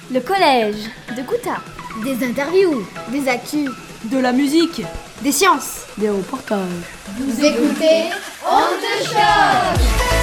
Le collège de Kouta. Des interviews, des actus, de la musique, des sciences, des reportages. Vous écoutez On te choque.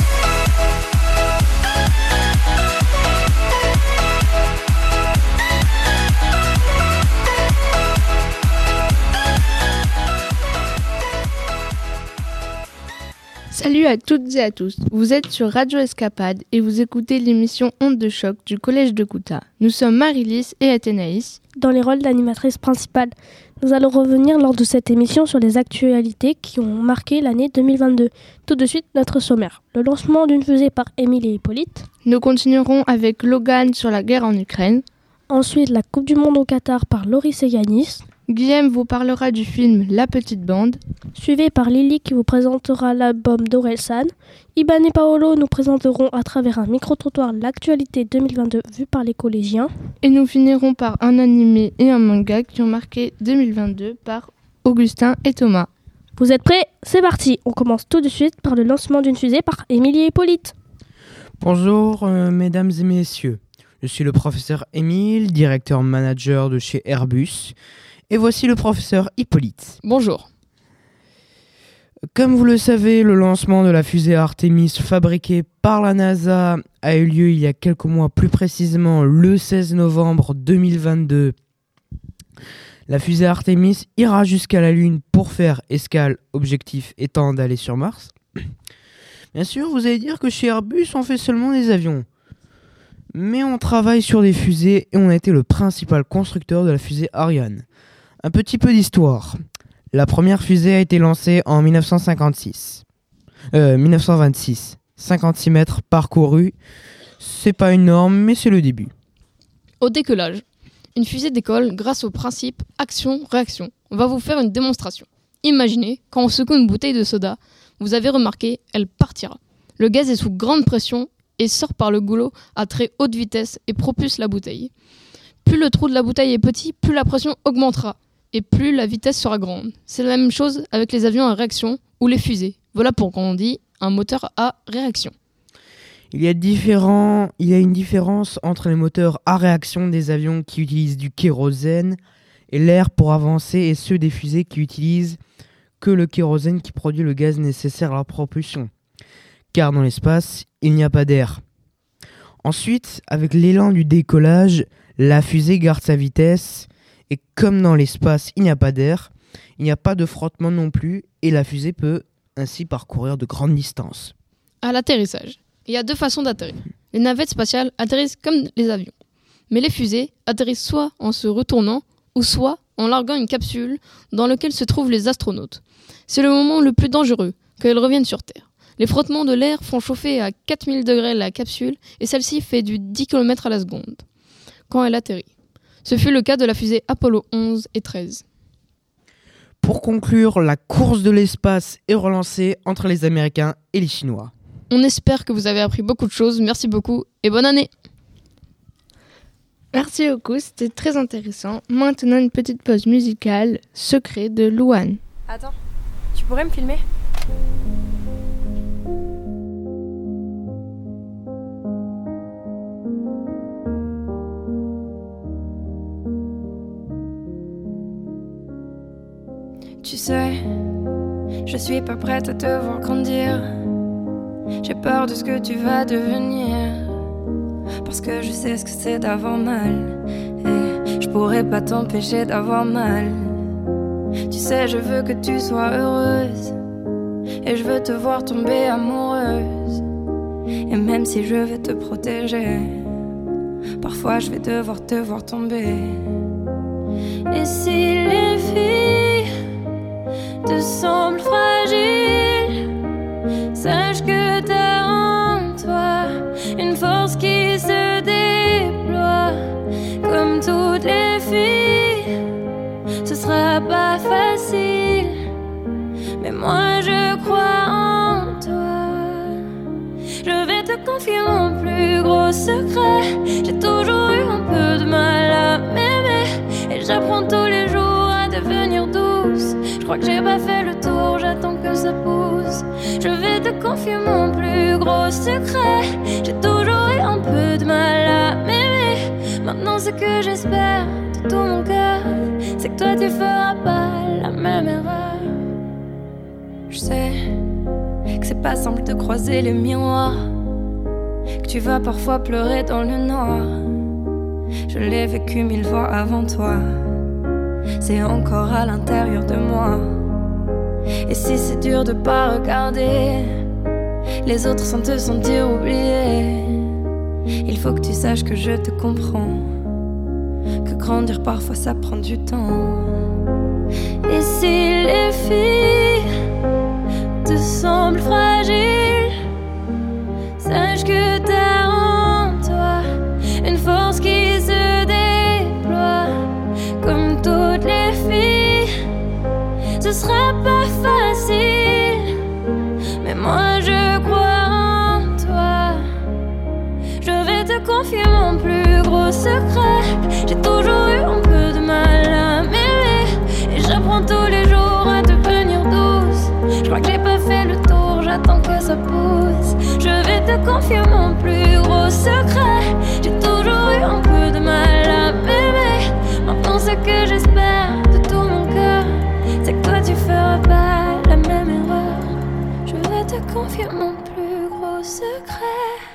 Salut à toutes et à tous, vous êtes sur Radio Escapade et vous écoutez l'émission Ondes de choc du collège de Kouta. Nous sommes Marie-Lise et Athénaïs. Dans les rôles d'animatrices principales, nous allons revenir lors de cette émission sur les actualités qui ont marqué l'année 2022. Tout de suite, notre sommaire. Le lancement d'une fusée par Émile et Hippolyte. Nous continuerons avec Logan sur la guerre en Ukraine. Ensuite, la Coupe du Monde au Qatar par Loris et Yanis. Guillaume vous parlera du film La Petite Bande. Suivi par Lily qui vous présentera l'album d'Orelsan. Iban et Paolo nous présenteront à travers un micro-trottoir l'actualité 2022 vue par les collégiens. Et nous finirons par un animé et un manga qui ont marqué 2022 par Augustin et Thomas. Vous êtes prêts ? C'est parti. On commence tout de suite par le lancement d'une fusée par Émile et Hippolyte. Bonjour mesdames et messieurs. Je suis le professeur Émile, directeur manager de chez Airbus. Et voici le professeur Hippolyte. Bonjour. Comme vous le savez, le lancement de la fusée Artemis fabriquée par la NASA a eu lieu il y a quelques mois, plus précisément le 16 novembre 2022. La fusée Artemis ira jusqu'à la Lune pour faire escale, objectif étant d'aller sur Mars. Bien sûr, vous allez dire que chez Airbus, on fait seulement des avions. Mais on travaille sur des fusées et on a été le principal constructeur de la fusée Ariane. Un petit peu d'histoire. La première fusée a été lancée en 1926. 56 mètres parcourus. C'est pas énorme, mais c'est le début. Au décollage, une fusée décolle grâce au principe action-réaction. On va vous faire une démonstration. Imaginez, quand on secoue une bouteille de soda, vous avez remarqué, elle partira. Le gaz est sous grande pression et sort par le goulot à très haute vitesse et propulse la bouteille. Plus le trou de la bouteille est petit, plus la pression augmentera. Et plus la vitesse sera grande. C'est la même chose avec les avions à réaction ou les fusées. Voilà pourquoi on dit un moteur à réaction. Il y a une différence entre les moteurs à réaction des avions qui utilisent du kérosène et l'air pour avancer et ceux des fusées qui utilisent que le kérosène qui produit le gaz nécessaire à leur propulsion. Car dans l'espace, il n'y a pas d'air. Ensuite, avec l'élan du décollage, la fusée garde sa vitesse. Et comme dans l'espace, il n'y a pas d'air, il n'y a pas de frottement non plus, et la fusée peut ainsi parcourir de grandes distances. À l'atterrissage, il y a deux façons d'atterrir. Les navettes spatiales atterrissent comme les avions. Mais les fusées atterrissent soit en se retournant, ou soit en larguant une capsule dans laquelle se trouvent les astronautes. C'est le moment le plus dangereux, qu'elles reviennent sur Terre. Les frottements de l'air font chauffer à 4000 degrés la capsule, et celle-ci fait du 10 km à la seconde quand elle atterrit. Ce fut le cas de la fusée Apollo 11 et 13. Pour conclure, la course de l'espace est relancée entre les Américains et les Chinois. On espère que vous avez appris beaucoup de choses. Merci beaucoup et bonne année. Merci beaucoup, c'était très intéressant. Maintenant, une petite pause musicale, Secret de Louane. Attends, tu pourrais me filmer ? Tu sais, je suis pas prête à te voir grandir. J'ai peur de ce que tu vas devenir. Parce que je sais ce que c'est d'avoir mal. Et je pourrais pas t'empêcher d'avoir mal. Tu sais, je veux que tu sois heureuse. Et je veux te voir tomber amoureuse. Et même si je vais te protéger, parfois je vais devoir te voir tomber. Et si les filles te semble fragile, sache que t'as en toi une force qui se déploie. Comme toutes les filles, ce sera pas facile, mais moi je crois en toi. Je vais te confier mon plus gros secret. J'ai toujours eu un peu de mal à m'aimer, et j'apprends tous les jours à devenir douce. Je crois que j'ai pas fait le tour, j'attends que ça pousse. Je vais te confier mon plus gros secret. J'ai toujours eu un peu de mal à m'aimer, maintenant ce que j'espère de tout mon cœur, c'est que toi tu feras pas la même erreur. Je sais que c'est pas simple de croiser les miroirs, que tu vas parfois pleurer dans le noir. Je l'ai vécu 1000 fois avant toi, c'est encore à l'intérieur de moi. Et si c'est dur de pas regarder les autres sans te sentir oublié, il faut que tu saches que je te comprends, que grandir parfois ça prend du temps. Et si les filles te semblent fragiles, sache que t'as en toi une force qui se déploie. Comme toutes les filles, ce sera pas facile, mais moi je crois en toi. Je vais te confier mon plus gros secret. J'ai toujours eu un peu de mal à m'aimer, et j'apprends tous les jours à devenir douce. Je crois que j'ai pas fait le tour, j'attends que ça pousse. Je vais te confier mon plus gros secret. J'ai toujours eu un peu de mal à m'aimer. Maintenant ce que j'espère de tout mon cœur, c'est que toi tu feras pas la même erreur. Je vais te confier mon plus gros secret.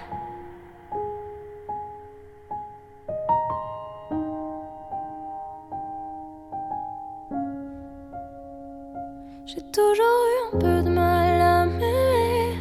J'ai toujours eu un peu de mal à m'aimer.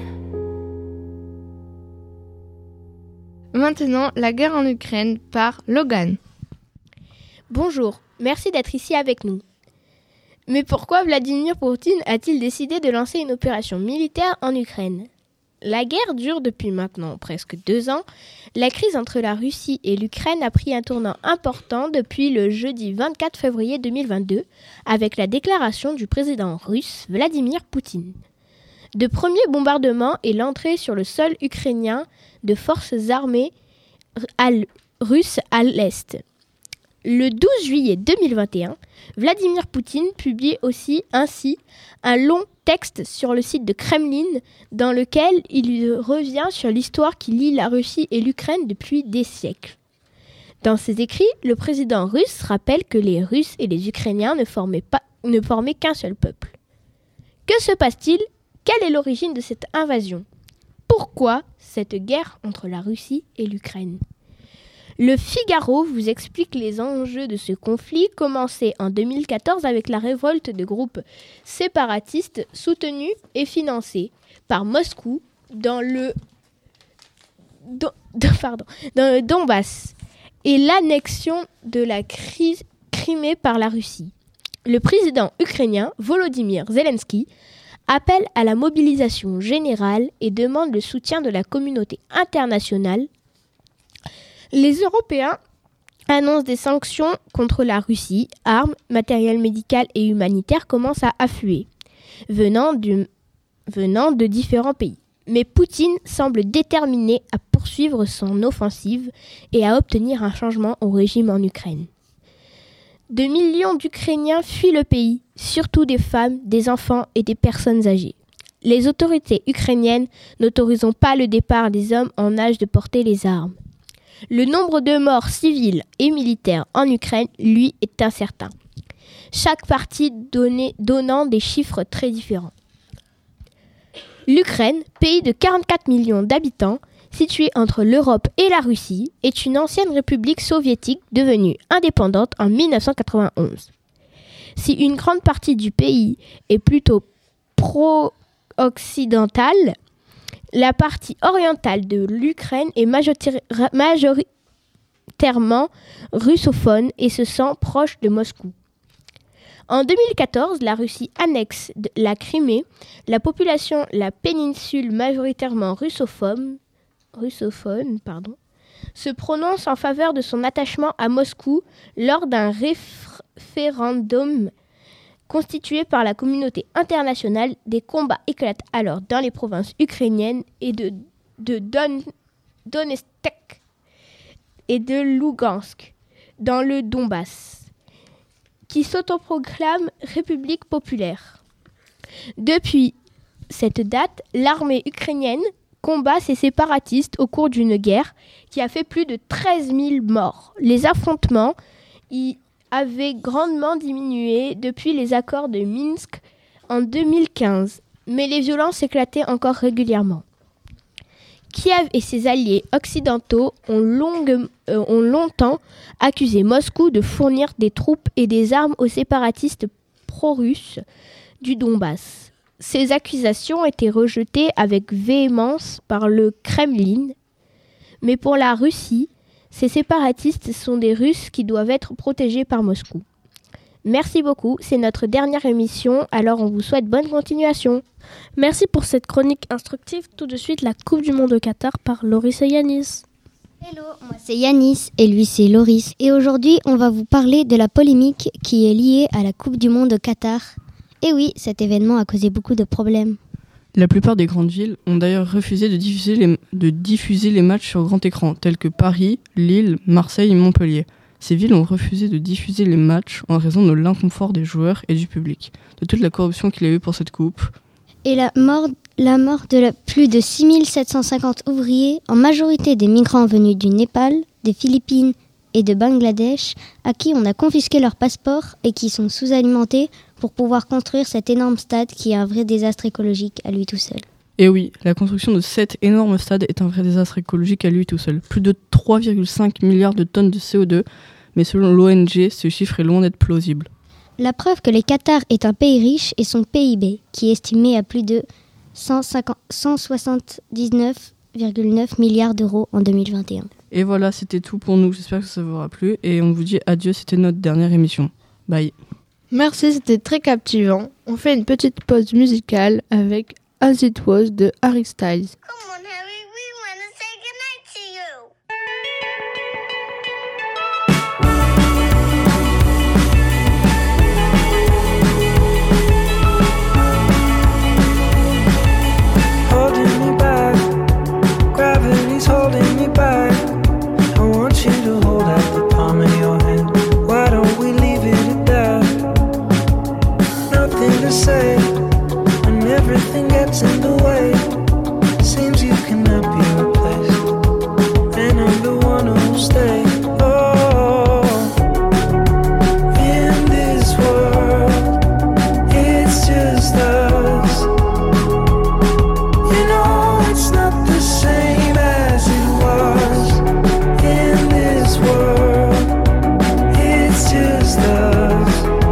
Maintenant, la guerre en Ukraine par Logan. Bonjour, merci d'être ici avec nous. Mais pourquoi Vladimir Poutine a-t-il décidé de lancer une opération militaire en Ukraine ? La guerre dure depuis maintenant presque 2 ans. La crise entre la Russie et l'Ukraine a pris un tournant important depuis le jeudi 24 février 2022 avec la déclaration du président russe Vladimir Poutine. De premiers bombardements et l'entrée sur le sol ukrainien de forces armées russes à l'Est. Le 12 juillet 2021, Vladimir Poutine publie aussi ainsi un long texte sur le site de Kremlin dans lequel il revient sur l'histoire qui lie la Russie et l'Ukraine depuis des siècles. Dans ses écrits, le président russe rappelle que les Russes et les Ukrainiens ne formaient qu'un seul peuple. Que se passe-t-il ? Quelle est l'origine de cette invasion ? Pourquoi cette guerre entre la Russie et l'Ukraine ? Le Figaro vous explique les enjeux de ce conflit commencé en 2014 avec la révolte de groupes séparatistes soutenus et financés par Moscou dans le Donbass et l'annexion de la Crimée par la Russie. Le président ukrainien Volodymyr Zelensky appelle à la mobilisation générale et demande le soutien de la communauté internationale. Les Européens annoncent des sanctions contre la Russie. Armes, matériel médical et humanitaire commencent à affluer, venant de différents pays. Mais Poutine semble déterminé à poursuivre son offensive et à obtenir un changement au régime en Ukraine. 2 millions d'Ukrainiens fuient le pays, surtout des femmes, des enfants et des personnes âgées. Les autorités ukrainiennes n'autoriseront pas le départ des hommes en âge de porter les armes. Le nombre de morts civiles et militaires en Ukraine, lui, est incertain. Chaque partie donnant des chiffres très différents. L'Ukraine, pays de 44 millions d'habitants, située entre l'Europe et la Russie, est une ancienne république soviétique devenue indépendante en 1991. Si une grande partie du pays est plutôt pro-occidentale, la partie orientale de l'Ukraine est majoritairement russophone et se sent proche de Moscou. En 2014, la Russie annexe la Crimée. La population, la péninsule majoritairement russophone, se prononce en faveur de son attachement à Moscou lors d'un référendum constitué par la communauté internationale. Des combats éclatent alors dans les provinces ukrainiennes et de Donetsk et de Lugansk, dans le Donbass, qui s'autoproclament République populaire. Depuis cette date, l'armée ukrainienne combat ces séparatistes au cours d'une guerre qui a fait plus de 13 000 morts. Les affrontements y avaient grandement diminué depuis les accords de Minsk en 2015, mais les violences éclataient encore régulièrement. Kiev et ses alliés occidentaux ont longtemps accusé Moscou de fournir des troupes et des armes aux séparatistes pro-russes du Donbass. Ces accusations étaient rejetées avec véhémence par le Kremlin, mais pour la Russie, ces séparatistes sont des Russes qui doivent être protégés par Moscou. Merci beaucoup, c'est notre dernière émission, alors on vous souhaite bonne continuation. Merci pour cette chronique instructive. Tout de suite, la Coupe du Monde au Qatar par Loris et Yanis. Hello, moi c'est Yanis et lui c'est Loris. Et aujourd'hui, on va vous parler de la polémique qui est liée à la Coupe du Monde au Qatar. Et oui, cet événement a causé beaucoup de problèmes. La plupart des grandes villes ont d'ailleurs refusé de diffuser les matchs sur grand écran, tels que Paris, Lille, Marseille et Montpellier. Ces villes ont refusé de diffuser les matchs en raison de l'inconfort des joueurs et du public, de toute la corruption qu'il y a eu pour cette coupe. Et la mort de plus de 6750 ouvriers, en majorité des migrants venus du Népal, des Philippines et de Bangladesh, à qui on a confisqué leur passeport et qui sont sous-alimentés pour pouvoir construire cet énorme stade qui est un vrai désastre écologique à lui tout seul. Et oui, la construction de cet énorme stade est un vrai désastre écologique à lui tout seul. Plus de 3,5 milliards de tonnes de CO2, mais selon l'ONG, ce chiffre est loin d'être plausible. La preuve que le Qatar est un pays riche est son PIB, qui est estimé à plus de 179,9 milliards d'euros en 2021. Et voilà, c'était tout pour nous. J'espère que ça vous aura plu. Et on vous dit adieu, c'était notre dernière émission. Bye. Merci, c'était très captivant. On fait une petite pause musicale avec As It Was de Harry Styles. Come on, Harry, we want to say goodnight to you. Holding me back, gravity's holding me back. I want you to hold out the palm of your hand. Why don't we leave it at that? Nothing to say, when everything gets in the way. Seems you cannot be replaced, and I'm the one who'll stay. Oh, in this world, it's just us. You know it's not the same as it was. In this world, it's just us.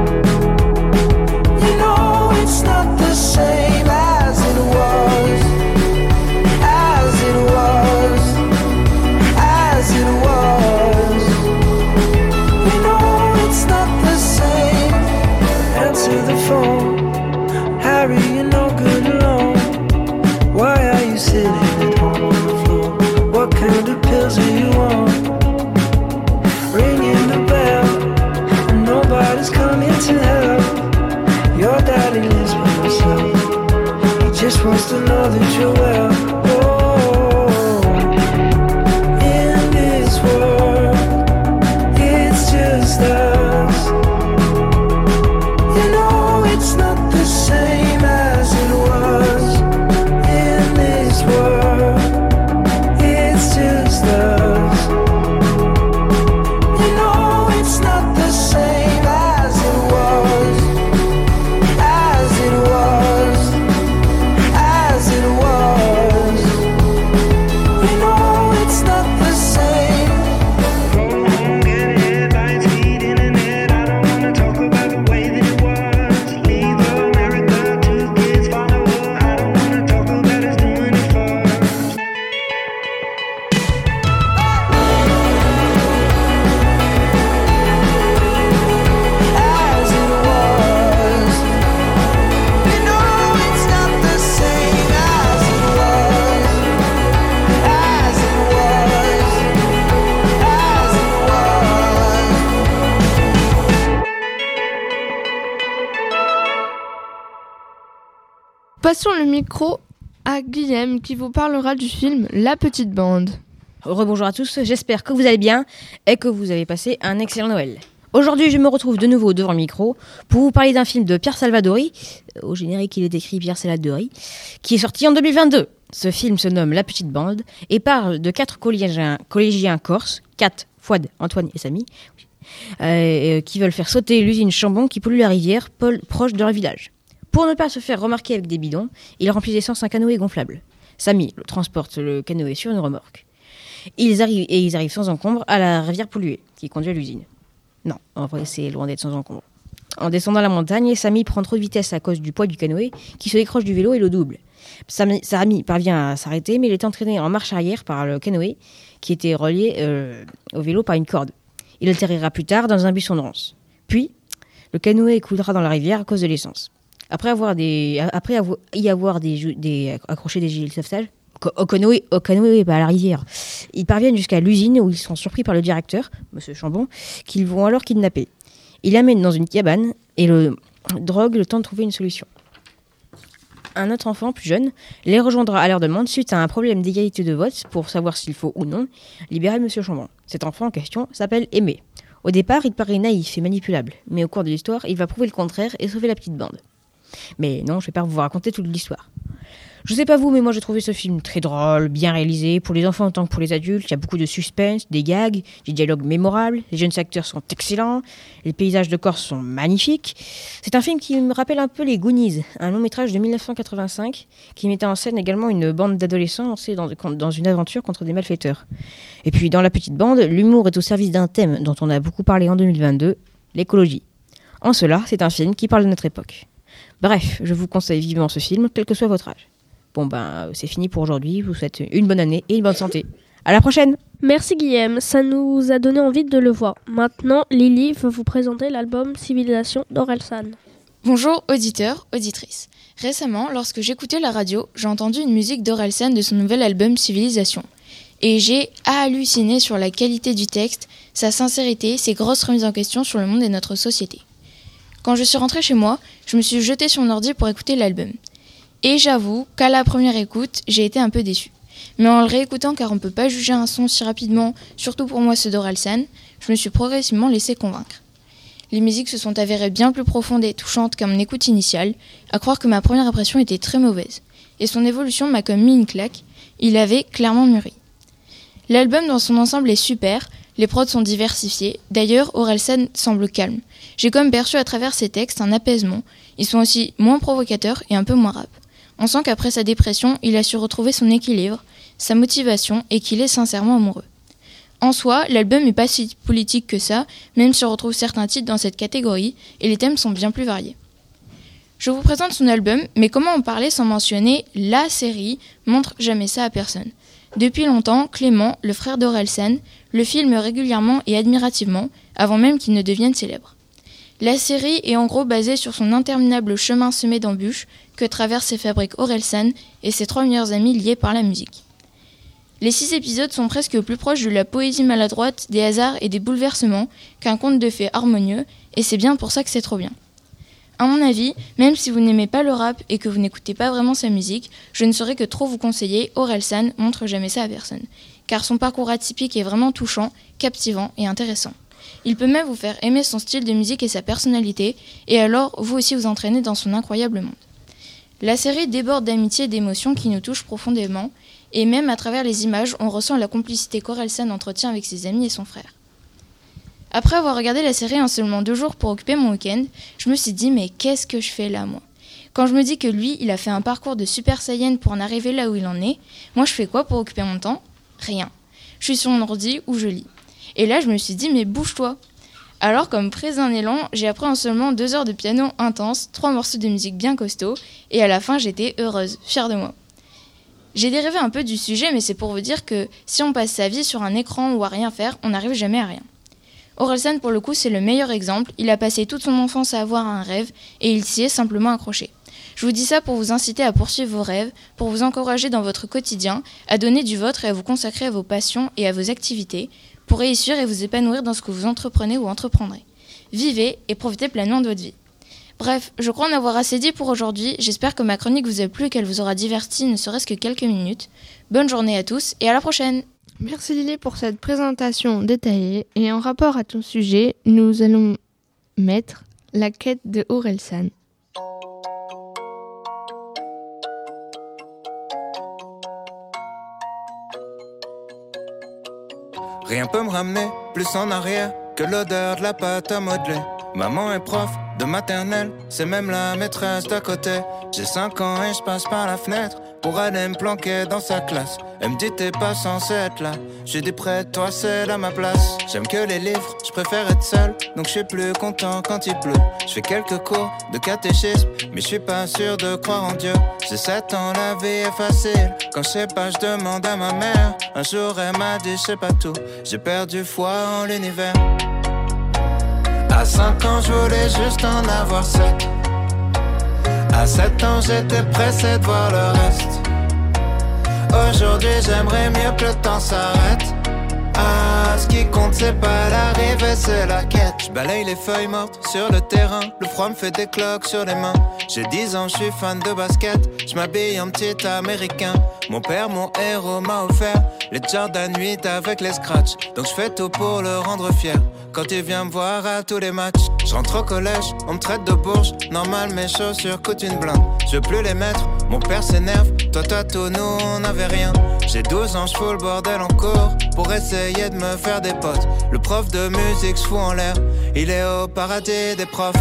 You know it's not the same as it was. As it was. As it was. You know it's not the same. Answer the phone, Harry, you're no good alone. Why are you sitting at home on the floor? What kind of pills are you on? Ringing the bell, and nobody's coming to help. Your daddy lives by himself. He just wants to know that you're well. Oh, in this world, it's just us. You know it's not the same as it was. In this world, it's just us. You know it's not the same as it was. As it was. As it was. You know it's not the same. Go home, get headlines, feed internet. I don't wanna talk about the way that it was. Leave America, 2 kids follow her. I don't wanna talk about us doing it first. As it was. You know it's not the same as it was. As it was. As it was. Passons le micro à Guillaume qui vous parlera du film La Petite Bande. Rebonjour à tous, j'espère que vous allez bien et que vous avez passé un excellent Noël. Aujourd'hui, je me retrouve de nouveau devant le micro pour vous parler d'un film de Pierre Salvadori, au générique il est écrit Pierre Salvadori, qui est sorti en 2022. Ce film se nomme La Petite Bande et parle de 4 collégiens corses, Kat, Fouad, Antoine et Samy, qui veulent faire sauter l'usine Chambon qui pollue la rivière, proche de leur village. Pour ne pas se faire remarquer avec des bidons, ils remplissent d'essence un canoë gonflable. Samy transporte le canoë sur une remorque. Ils arrivent sans encombre à la rivière polluée qui conduit à l'usine. Non, en vrai, c'est loin d'être sans encombre. En descendant la montagne, Samy prend trop de vitesse à cause du poids du canoë qui se décroche du vélo et le double. Samy parvient à s'arrêter, mais il est entraîné en marche arrière par le canoë qui était relié au vélo par une corde. Il atterrira plus tard dans un buisson de ronces. Puis, le canoë coulera dans la rivière à cause de l'essence. Après y avoir accroché des gilets de sauvetage au canoë à la rivière, ils parviennent jusqu'à l'usine où ils sont surpris par le directeur, Monsieur Chambon, qu'ils vont alors kidnapper. Il l'amène dans une cabane et le drogue le temps de trouver une solution. Un autre enfant, plus jeune, les rejoindra à leur demande suite à un problème d'égalité de vote pour savoir s'il faut ou non libérer Monsieur Chambon. Cet enfant en question s'appelle Aimé. Au départ, il paraît naïf et manipulable, mais au cours de l'histoire, il va prouver le contraire et sauver la petite bande. Mais non, je vais pas vous raconter toute l'histoire. Je sais pas vous, mais moi j'ai trouvé ce film très drôle, bien réalisé, pour les enfants autant que pour les adultes. Il y a beaucoup de suspense, des gags, des dialogues mémorables, les jeunes acteurs sont excellents, les paysages de Corse sont magnifiques. C'est un film qui me rappelle un peu les Goonies, un long métrage de 1985 qui mettait en scène également une bande d'adolescents lancés dans une aventure contre des malfaiteurs. Et puis dans La Petite Bande, l'humour est au service d'un thème dont on a beaucoup parlé en 2022, l'écologie. En cela, c'est un film qui parle de notre époque. Bref, je vous conseille vivement ce film, quel que soit votre âge. Bon c'est fini pour aujourd'hui, je vous souhaite une bonne année et une bonne santé. À la prochaine! Merci Guillaume, ça nous a donné envie de le voir. Maintenant, Lily va vous présenter l'album Civilisation d'Orelsan. Bonjour auditeurs, auditrices. Récemment, lorsque j'écoutais la radio, j'ai entendu une musique d'Orelsan de son nouvel album Civilisation. Et j'ai halluciné sur la qualité du texte, sa sincérité, ses grosses remises en question sur le monde et notre société. Quand je suis rentrée chez moi, je me suis jetée sur mon ordi pour écouter l'album. Et j'avoue qu'à la première écoute, j'ai été un peu déçue. Mais en le réécoutant, car on ne peut pas juger un son si rapidement, surtout pour moi ceux d'Orelsan, je me suis progressivement laissée convaincre. Les musiques se sont avérées bien plus profondes et touchantes qu'à mon écoute initiale, à croire que ma première impression était très mauvaise. Et son évolution m'a comme mis une claque, il avait clairement mûri. L'album dans son ensemble est super, les prods sont diversifiés, d'ailleurs Orelsan semble calme. J'ai comme perçu à travers ses textes un apaisement, ils sont aussi moins provocateurs et un peu moins rap. On sent qu'après sa dépression, il a su retrouver son équilibre, sa motivation et qu'il est sincèrement amoureux. En soi, l'album n'est pas si politique que ça, même si on retrouve certains titres dans cette catégorie, et les thèmes sont bien plus variés. Je vous présente son album, mais comment en parler sans mentionner la série Montre jamais ça à personne. Depuis longtemps, Clément, le frère d'Orelsan, le filme régulièrement et admirativement, avant même qu'il ne devienne célèbre. La série est en gros basée sur son interminable chemin semé d'embûches que traversent et fabrique Orelsan et ses 3 meilleurs amis liés par la musique. Les 6 épisodes sont presque plus proches de la poésie maladroite, des hasards et des bouleversements qu'un conte de fées harmonieux, et c'est bien pour ça que c'est trop bien. À mon avis, même si vous n'aimez pas le rap et que vous n'écoutez pas vraiment sa musique, je ne saurais que trop vous conseiller Orelsan Montre jamais ça à personne, car son parcours atypique est vraiment touchant, captivant et intéressant. Il peut même vous faire aimer son style de musique et sa personnalité, et alors vous aussi vous entraîner dans son incroyable monde. La série déborde d'amitié et d'émotions qui nous touchent profondément, et même à travers les images, on ressent la complicité qu'Orelsan entretient avec ses amis et son frère. Après avoir regardé la série en seulement 2 jours pour occuper mon week-end, je me suis dit mais qu'est-ce que je fais là moi ? Quand je me dis que lui, il a fait un parcours de Super Saiyan pour en arriver là où il en est, moi je fais quoi pour occuper mon temps ? Rien. Je suis sur mon ordi ou je lis. Et là je me suis dit mais bouge-toi ! Alors comme prise d'un élan, j'ai appris en seulement 2 heures de piano intense, 3 morceaux de musique bien costauds, et à la fin j'étais heureuse, fière de moi. J'ai dérivé un peu du sujet, mais c'est pour vous dire que si on passe sa vie sur un écran ou à rien faire, on n'arrive jamais à rien. Orelsan, pour le coup, c'est le meilleur exemple. Il a passé toute son enfance à avoir un rêve et il s'y est simplement accroché. Je vous dis ça pour vous inciter à poursuivre vos rêves, pour vous encourager dans votre quotidien, à donner du vôtre et à vous consacrer à vos passions et à vos activités, pour réussir et vous épanouir dans ce que vous entreprenez ou entreprendrez. Vivez et profitez pleinement de votre vie. Bref, je crois en avoir assez dit pour aujourd'hui. J'espère que ma chronique vous a plu et qu'elle vous aura diverti, ne serait-ce que quelques minutes. Bonne journée à tous et à la prochaine! Merci Lily pour cette présentation détaillée. Et en rapport à ton sujet, nous allons mettre la quête de Orelsan. Rien peut me ramener plus en arrière que l'odeur de la pâte à modeler. Maman est prof de maternelle, c'est même la maîtresse d'à côté. J'ai 5 ans et je passe par la fenêtre pour aller me planquer dans sa classe. Elle me dit t'es pas censé être là. J'ai dit près de toi c'est à ma place. J'aime que les livres, je préfère être seul, donc je suis plus content quand il pleut. Je fais quelques cours de catéchisme, mais je suis pas sûr de croire en Dieu. J'ai 7 ans, la vie est facile. Quand je sais pas, je demande à ma mère. Un jour elle m'a dit je sais pas tout. J'ai perdu foi en l'univers. À 5 ans, je voulais juste en avoir 7. À 7 ans, j'étais pressé de voir le reste. Aujourd'hui, j'aimerais mieux que le temps s'arrête. Ah, ce qui compte, c'est pas l'arrivée, c'est la quête. Je balaye les feuilles mortes sur le terrain. Le froid me fait des cloques sur les mains. J'ai 10 ans, je suis fan de basket. Je m'habille en petit américain. Mon père, mon héros, m'a offert les Jordan 8 avec les scratchs. Donc je fais tout pour le rendre fier. Quand il vient me voir à tous les matchs, je rentre au collège, on me traite de bourge. Normal, mes chaussures coûtent une blinde. Je veux plus les mettre, mon père s'énerve. Toi, tout, nous, on n'avait rien. J'ai 12 ans, je fous le bordel en cours pour essayer de me faire des potes. Le prof de musique se fout en l'air, il est au paradis des profs.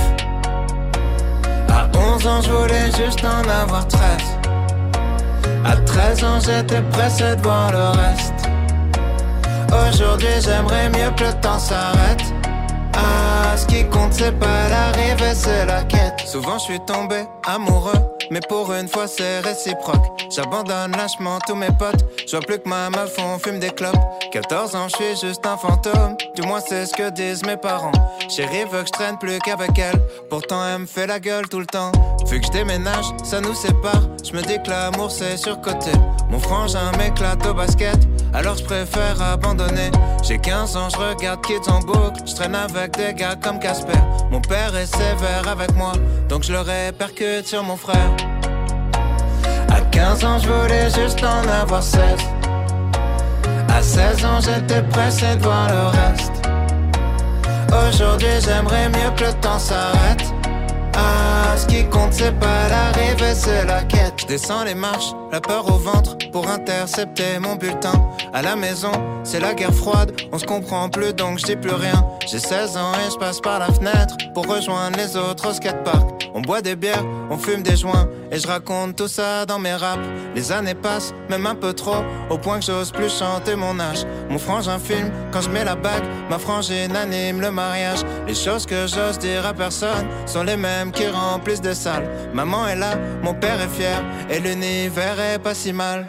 À 11 ans, je voulais juste en avoir 13. À 13 ans, j'étais pressé de voir le reste. Aujourd'hui, j'aimerais mieux que le temps s'arrête. Ah, ce qui compte, c'est pas l'arrivée, c'est la quête. Souvent, je suis tombé amoureux, mais pour une fois, c'est réciproque. J'abandonne lâchement tous mes potes. Je vois plus que ma meuf, on fume des clopes. 14 ans, je suis juste un fantôme. Du moins, c'est ce que disent mes parents. Chérie veut que je traîne plus qu'avec elle. Pourtant, elle me fait la gueule tout le temps. Vu que je déménage, ça nous sépare. Je me dis que l'amour, c'est surcoté. Mon frangin m'éclate au basket, alors je préfère abandonner. J'ai 15 ans, je regarde Kids en boucle. Je traîne avec des gars comme Casper. Mon père est sévère avec moi, donc je le répercute sur mon frère. À 15 ans, je voulais juste en avoir 16. À 16 ans, j'étais pressé de voir le reste. Aujourd'hui, j'aimerais mieux que le temps s'arrête. Ah, ce qui compte, c'est pas l'arrivée, c'est la quête. Je descends les marches, la peur au ventre, pour intercepter mon bulletin. À la maison, c'est la guerre froide, on se comprend plus donc je dis plus rien. J'ai 16 ans et je passe par la fenêtre pour rejoindre les autres au skatepark. On boit des bières, on fume des joints, et je raconte tout ça dans mes raps. Les années passent, même un peu trop, au point que j'ose plus chanter mon âge. Mon frangin filme quand je mets la bague, ma frangine anime le mariage. Les choses que j'ose dire à personne sont les mêmes qui remplissent des salles. Maman est là, mon père est fier, et l'univers est pas si mal.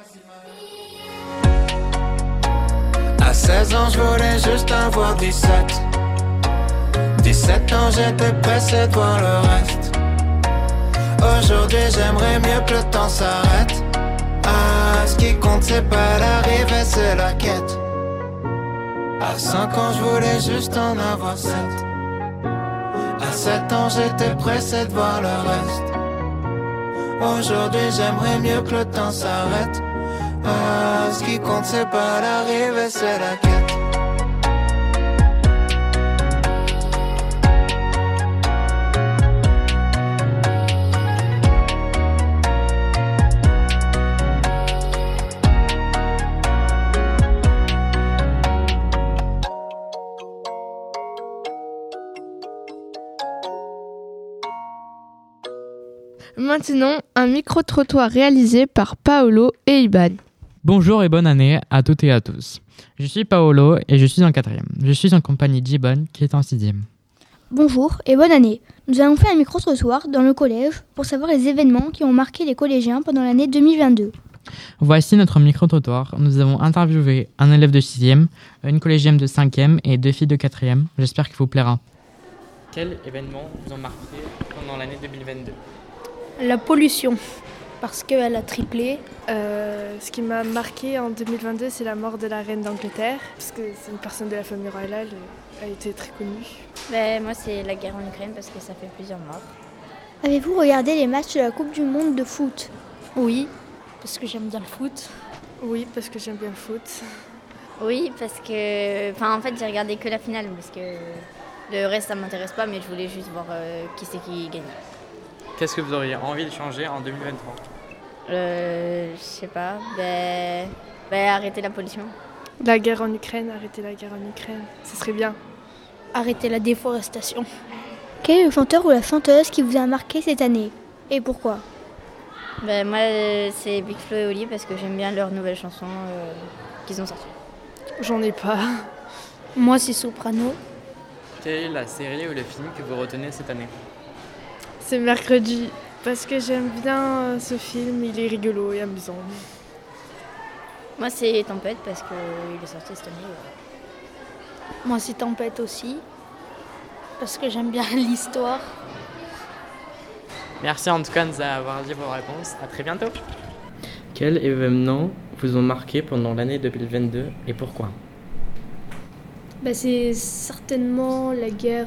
À 16 ans, je voulais juste avoir 17. 17 ans, j'étais pressé de voir le reste. Aujourd'hui, j'aimerais mieux que le temps s'arrête. Ah, ce qui compte, c'est pas l'arrivée, c'est la quête. À 5 ans, je voulais juste en avoir 7. À 7 ans, j'étais pressé de voir le reste. Aujourd'hui, j'aimerais mieux que le temps s'arrête. Ah, ce qui compte, c'est pas l'arrivée, c'est la quête. Maintenant, un micro-trottoir réalisé par Paolo et Iban. Bonjour et bonne année à toutes et à tous. Je suis Paolo et je suis en 4e. Je suis en compagnie d'Ibon qui est en 6e. Bonjour et bonne année. Nous allons faire un micro-trottoir dans le collège pour savoir les événements qui ont marqué les collégiens pendant l'année 2022. Voici notre micro-trottoir. Nous avons interviewé un élève de 6e, une collégienne de 5e et 2 filles de 4e. J'espère qu'il vous plaira. Quels événements vous ont marqué pendant l'année 2022 ? La pollution, parce qu'elle a triplé. Ce qui m'a marqué en 2022, c'est la mort de la reine d'Angleterre, parce que c'est une personne de la famille royale, elle était très connue. Moi, c'est la guerre en Ukraine, parce que ça fait plusieurs morts. Avez-vous regardé les matchs de la Coupe du Monde de foot ? Oui, parce que j'aime bien le foot. Oui, parce que j'aime bien le foot. Oui, parce que... en fait, j'ai regardé que la finale, parce que le reste, ça m'intéresse pas, mais je voulais juste voir qui c'est qui gagne. Qu'est-ce que vous auriez envie de changer en 2023 ? Je sais pas. Arrêter la pollution. La guerre en Ukraine, arrêter la guerre en Ukraine, ce serait bien. Arrêter la déforestation. Quel est le chanteur ou la chanteuse qui vous a marqué cette année et pourquoi? Moi, c'est Big Flo et Oli parce que j'aime bien leurs nouvelles chansons qu'ils ont sorties. J'en ai pas. Moi, c'est Soprano. Quelle est la série ou le film que vous retenez cette année? C'est Mercredi, parce que j'aime bien ce film, il est rigolo et amusant. Moi, c'est Tempête parce qu'il est sorti cette année. Moi, c'est Tempête aussi, parce que j'aime bien l'histoire. Merci en tout cas de nous avoir dit vos réponses. À très bientôt. Quels événements vous ont marqué pendant l'année 2022 et pourquoi? C'est certainement la guerre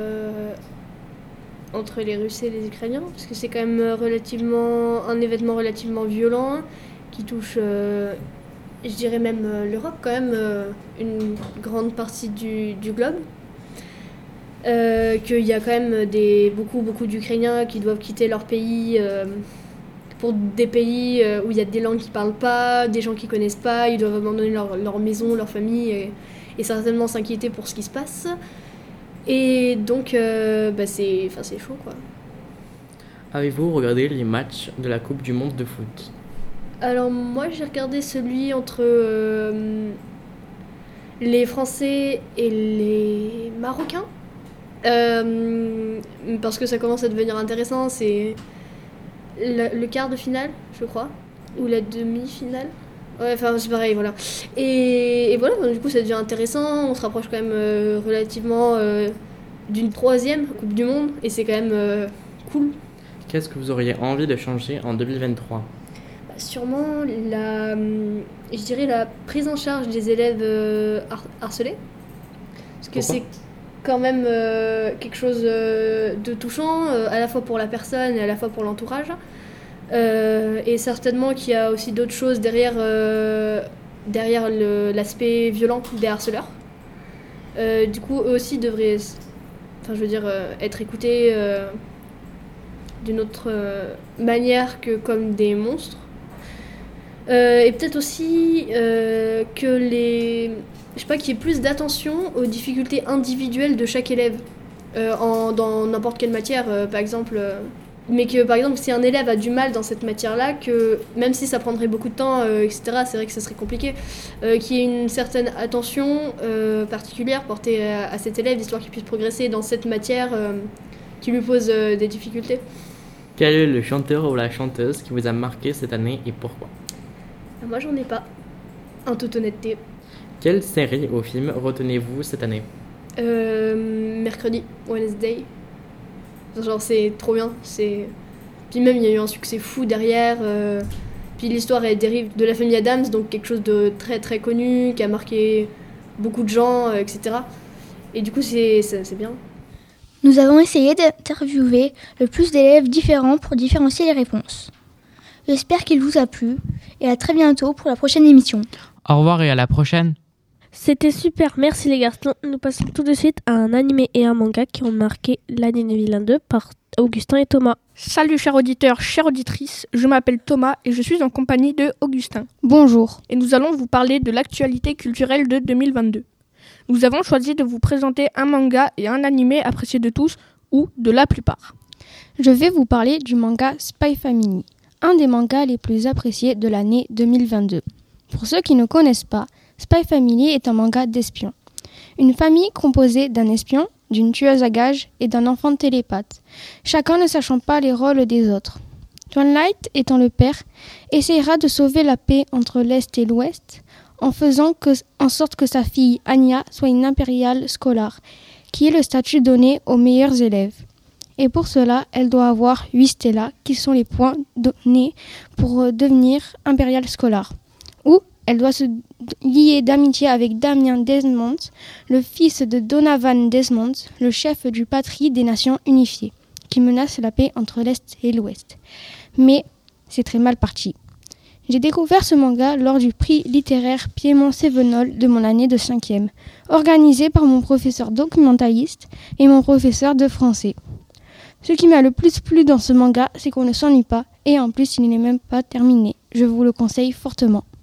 entre les Russes et les Ukrainiens, parce que c'est quand même un événement relativement violent qui touche, je dirais même l'Europe quand même, une grande partie du globe. Qu'il y a quand même beaucoup d'Ukrainiens qui doivent quitter leur pays pour des pays où il y a des langues qu'ils ne parlent pas, des gens qu'ils ne connaissent pas, ils doivent abandonner leur maison, leur famille et certainement s'inquiéter pour ce qui se passe. Et donc c'est chaud quoi. Avez-vous regardé les matchs de la Coupe du Monde de foot? Alors moi j'ai regardé celui entre les Français et les Marocains. Parce que ça commence à devenir intéressant, c'est le quart de finale, je crois, ou la demi-finale. Ouais, enfin c'est pareil, voilà. Et voilà, du coup ça devient intéressant, on se rapproche quand même relativement d'une 3e Coupe du Monde, et c'est quand même cool. Qu'est-ce que vous auriez envie de changer en 2023? Sûrement je dirais la prise en charge des élèves harcelés. Parce que c'est quand même quelque chose de touchant, à la fois pour la personne et à la fois pour l'entourage. Et certainement qu'il y a aussi d'autres choses derrière l'aspect violent des harceleurs. Du coup, eux aussi devraient être écoutés d'une autre manière que comme des monstres. Et peut-être aussi qu'il y ait plus d'attention aux difficultés individuelles de chaque élève dans n'importe quelle matière, par exemple. Mais que, par exemple, si un élève a du mal dans cette matière-là, que même si ça prendrait beaucoup de temps, etc., c'est vrai que ça serait compliqué, qu'il y ait une certaine attention particulière portée à cet élève, histoire qu'il puisse progresser dans cette matière qui lui pose des difficultés. Quel est le chanteur ou la chanteuse qui vous a marqué cette année et pourquoi? Moi, j'en ai pas, en toute honnêteté. Quelle série ou film retenez-vous cette année? Mercredi, Wednesday. Genre c'est trop bien, puis même il y a eu un succès fou derrière, puis l'histoire elle dérive de la famille Addams, donc quelque chose de très très connu, qui a marqué beaucoup de gens, etc. Et du coup c'est bien. Nous avons essayé d'interviewer le plus d'élèves différents pour différencier les réponses. J'espère qu'il vous a plu et à très bientôt pour la prochaine émission. Au revoir et à la prochaine. C'était super, merci les garçons. Nous passons tout de suite à un animé et un manga qui ont marqué l'année 2022 par Augustin et Thomas. Salut chers auditeurs, chères auditrices, je m'appelle Thomas et je suis en compagnie de Augustin. Bonjour. Et nous allons vous parler de l'actualité culturelle de 2022. Nous avons choisi de vous présenter un manga et un animé appréciés de tous, ou de la plupart. Je vais vous parler du manga Spy Family, un des mangas les plus appréciés de l'année 2022. Pour ceux qui ne connaissent pas, Spy Family est un manga d'espions. Une famille composée d'un espion, d'une tueuse à gages et d'un enfant télépathe, chacun ne sachant pas les rôles des autres. Twilight, étant le père, essayera de sauver la paix entre l'Est et l'Ouest en faisant en sorte que sa fille Anya soit une impériale scolaire, qui est le statut donné aux meilleurs élèves. Et pour cela, elle doit avoir 8 stellas, qui sont les points donnés pour devenir impériale scolaire. Ou elle doit se lier d'amitié avec Damien Desmond, le fils de Donovan Desmond, le chef du Patrie des Nations Unifiées, qui menace la paix entre l'Est et l'Ouest. Mais c'est très mal parti. J'ai découvert ce manga lors du prix littéraire Piémont Cévenol de mon année de 5e, organisé par mon professeur documentaliste et mon professeur de français. Ce qui m'a le plus plu dans ce manga, c'est qu'on ne s'ennuie pas, et en plus il n'est même pas terminé. Je vous le conseille fortement.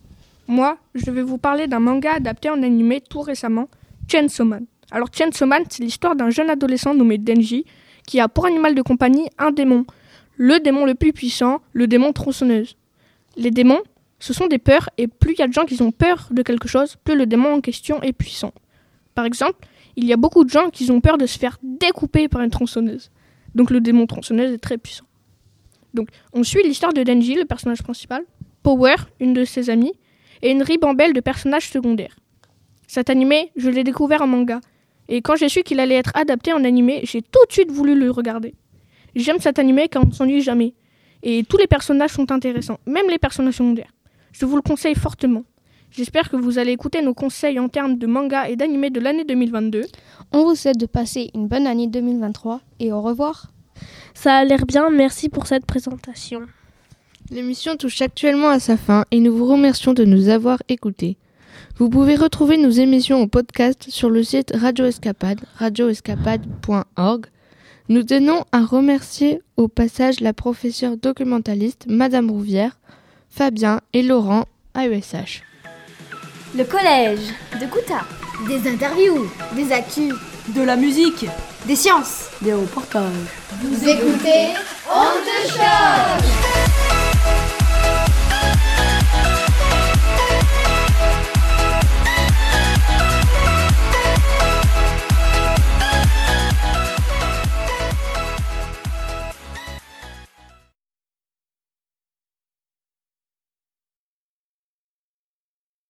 Moi, je vais vous parler d'un manga adapté en animé tout récemment, Chainsaw Man. Alors Chainsaw Man, c'est l'histoire d'un jeune adolescent nommé Denji qui a pour animal de compagnie un démon. Le démon le plus puissant, le démon tronçonneuse. Les démons, ce sont des peurs, et plus il y a de gens qui ont peur de quelque chose, plus le démon en question est puissant. Par exemple, il y a beaucoup de gens qui ont peur de se faire découper par une tronçonneuse. Donc le démon tronçonneuse est très puissant. Donc on suit l'histoire de Denji, le personnage principal, Power, une de ses amies, et une ribambelle de personnages secondaires. Cet animé, je l'ai découvert en manga. Et quand j'ai su qu'il allait être adapté en animé, j'ai tout de suite voulu le regarder. J'aime cet animé car on ne s'ennuie jamais. Et tous les personnages sont intéressants, même les personnages secondaires. Je vous le conseille fortement. J'espère que vous allez écouter nos conseils en termes de manga et d'animé de l'année 2022. On vous souhaite de passer une bonne année 2023 et au revoir. Ça a l'air bien, merci pour cette présentation. L'émission touche actuellement à sa fin et nous vous remercions de nous avoir écoutés. Vous pouvez retrouver nos émissions en podcast sur le site Radio Escapade, radioescapade.org. Nous tenons à remercier au passage la professeure documentaliste Madame Rouvière, Fabien et Laurent AESH. Le collège de Kouta. Des interviews, des actus, de la musique, des sciences, des reportages. Vous écoutez On the Choc.